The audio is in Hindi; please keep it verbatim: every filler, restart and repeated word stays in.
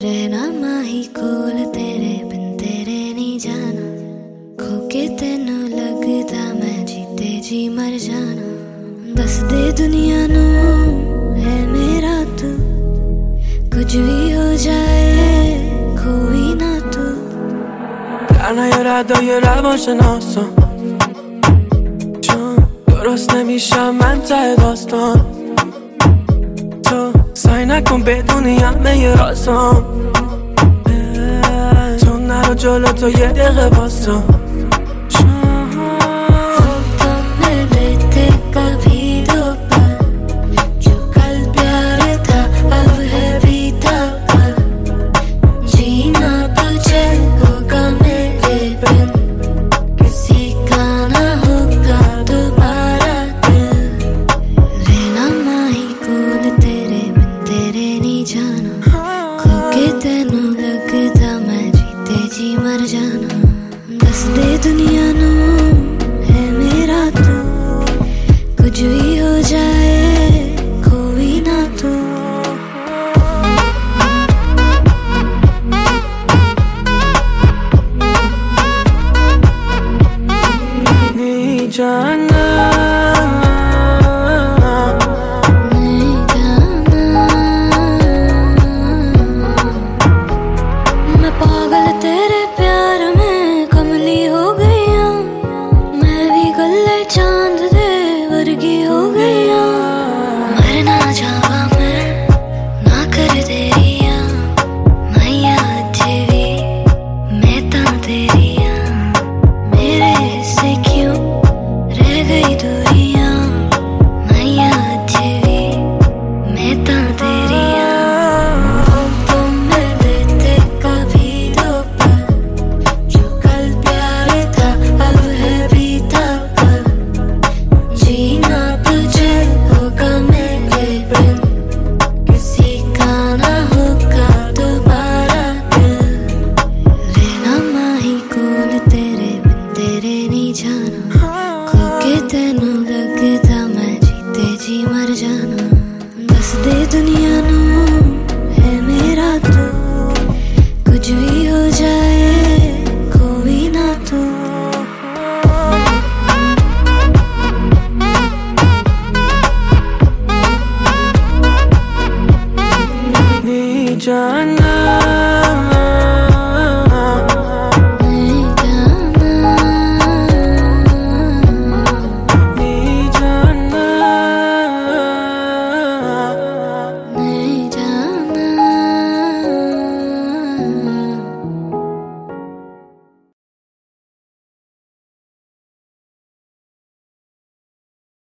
रहना माही कोल तेरे बिन तेरे नहीं जाना, खो के तेनू लगदा मैं जीते जी मर जाना। दस दे दुनिया नू है मेरा तू, कुछ भी हो जाए कोई ना तू। در نیارد یه روان شناسم، چون درست نمیشم من ته داستان. تو سعی نکن بدونی همه رازم، تو نرو جلو تو یه دقیقه واسم.